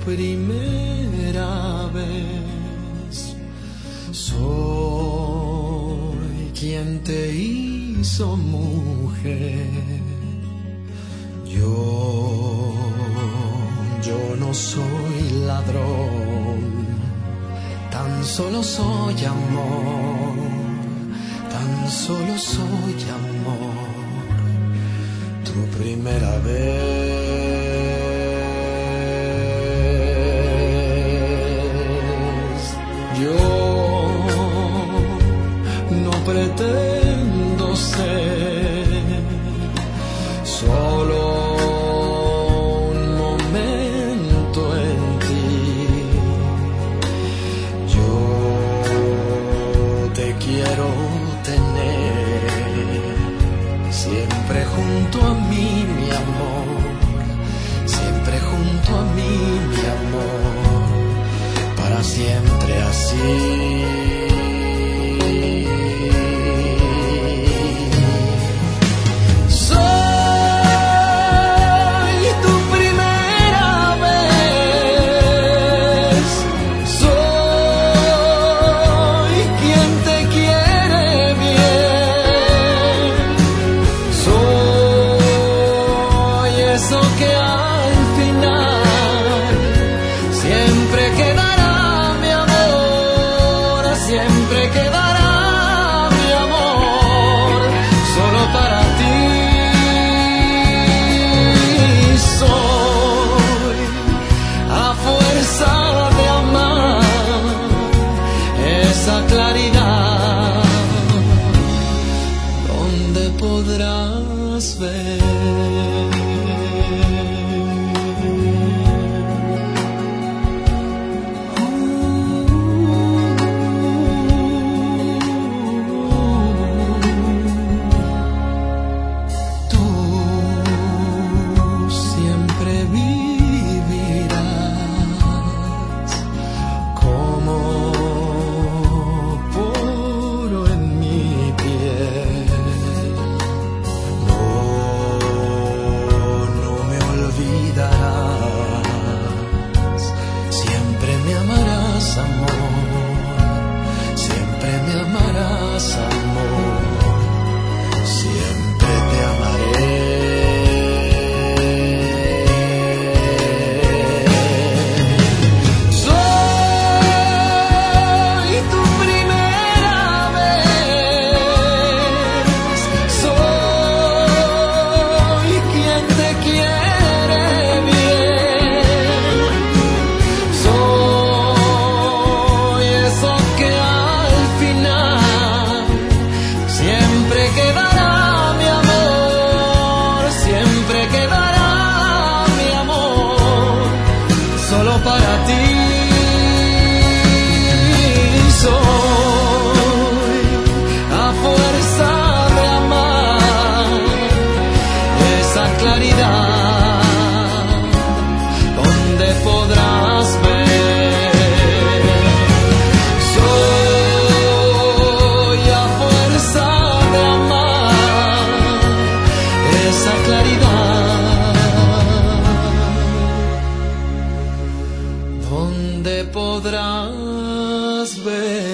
primera vez. Soy quien te hizo mujer. Yo no soy ladrón, tan solo soy amor, tan solo soy amor. Tu primera vez. Yo no pretendo ser solo un momento en ti. Yo te quiero tener siempre junto a mí, mi amor, siempre junto a mí, mi amor, para siempre así. Eso que al final siempre quedará mi amor, siempre quedará mi amor, solo para ti. Soy a fuerza de amar esa claridad donde podrás ver. Siempre me amarás, amor, siempre te amaré. Soy tu primera vez, soy quien te quiere bien, soy eso que al final siempre quedará mi amor, siempre quedará mi amor, solo para ti. Soy a fuerza de amar esa claridad donde podrás ver. Soy a fuerza de amar esa claridad donde podrás ver.